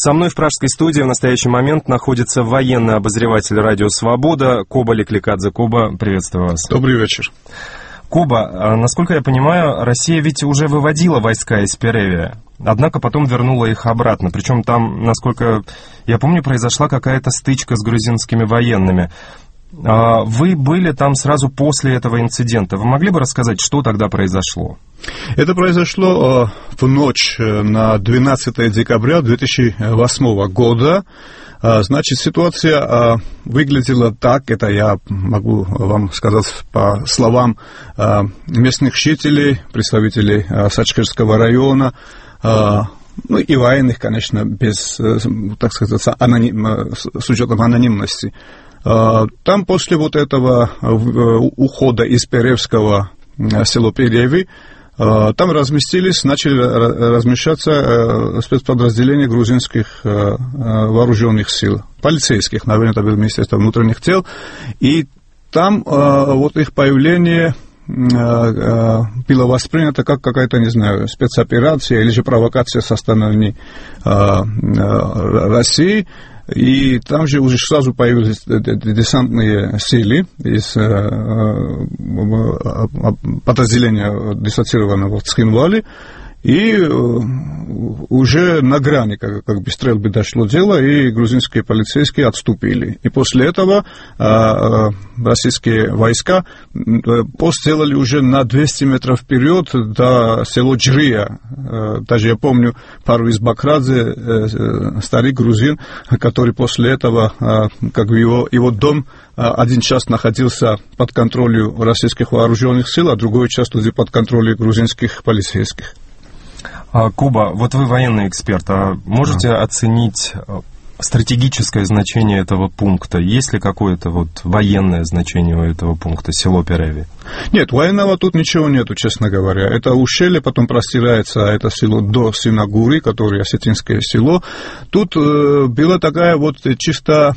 Со мной в пражской студии в настоящий момент находится военный обозреватель радио «Свобода» Коба Ликликадзе. Коба, приветствую вас. Добрый вечер. Коба, насколько я понимаю, Россия ведь уже выводила войска из Перевия, однако потом вернула их обратно. Причем там, насколько я помню, произошла какая-то стычка с грузинскими военными. Вы были там сразу после этого инцидента. Вы могли бы рассказать, что тогда произошло? Это произошло в ночь на 12 декабря 2008 года. Значит, ситуация выглядела так, это я могу вам сказать по словам местных жителей, представителей Сачкирского района, ну и военных, конечно, без, так сказать, с учетом анонимности. Там после вот этого ухода из Перевского села Переви, там начали размещаться спецподразделения грузинских вооруженных сил, полицейских, наверное, это было Министерство внутренних дел, и там вот их появление было воспринято как какая-то, не знаю, спецоперация или же провокация со стороны России. И там же уже сразу появились десантные силы из подразделения дислоцированного в Цхинвале, и уже на грани как бы стрельбы дошло дело, и грузинские полицейские отступили. И после этого российские войска пост сделали уже на 200 метров вперед до села Джрия. Даже я помню пару из Бакрадзе, старик грузин, который после этого, как бы его дом 1 час находился под контролем российских вооруженных сил, а другой час уже под контролем грузинских полицейских. Коба, вот вы военный эксперт, можете оценить стратегическое значение этого пункта? Есть ли какое-то вот военное значение у этого пункта, село Переви? Нет, военного тут ничего нету, честно говоря. Это ущелье, потом простирается это село до Синагуры, которое осетинское село. Тут была такая вот чисто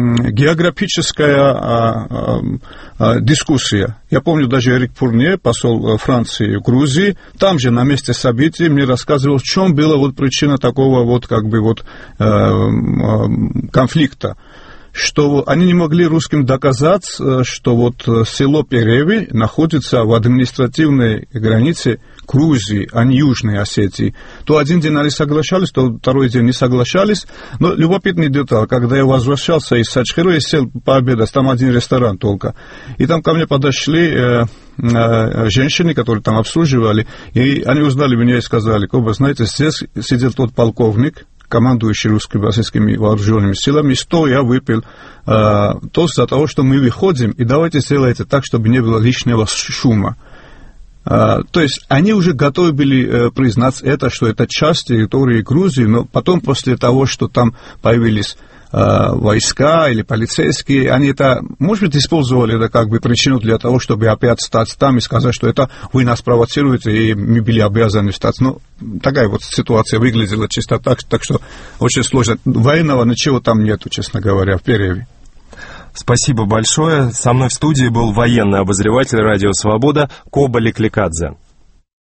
географическая дискуссия. Я помню, даже Эрик Пурне, посол Франции в Грузии, там же на месте событий мне рассказывал, в чем была вот причина такого вот как бы вот конфликта, что они не могли русским доказать, что вот село Переви находится в административной границе Грузии, а не Южной Осетии. То один день они соглашались, то второй день не соглашались. Но любопытный деталь, когда я возвращался из Сачхира, я сел пообедать, там один ресторан только. И там ко мне подошли женщины, которые там обслуживали, и они узнали меня и сказали: Коба, знаете, здесь сидел тот полковник, командующий русскими российскими вооруженными силами, что я выпил тост за того, что мы выходим, и давайте сделайте так, чтобы не было лишнего шума. То есть они уже готовы были признать это, что это часть территории Грузии, но потом, после того, что там появились войска или полицейские, они это, может быть, использовали это как бы причину для того, чтобы опять стать там и сказать, что это вы нас провоцируете, и мы были обязаны стать. Ну, такая вот ситуация выглядела чисто так что очень сложно. Военного ничего там нету, честно говоря, в Переве. Спасибо большое. Со мной в студии был военный обозреватель радио «Свобода» Коба Ликликадзе.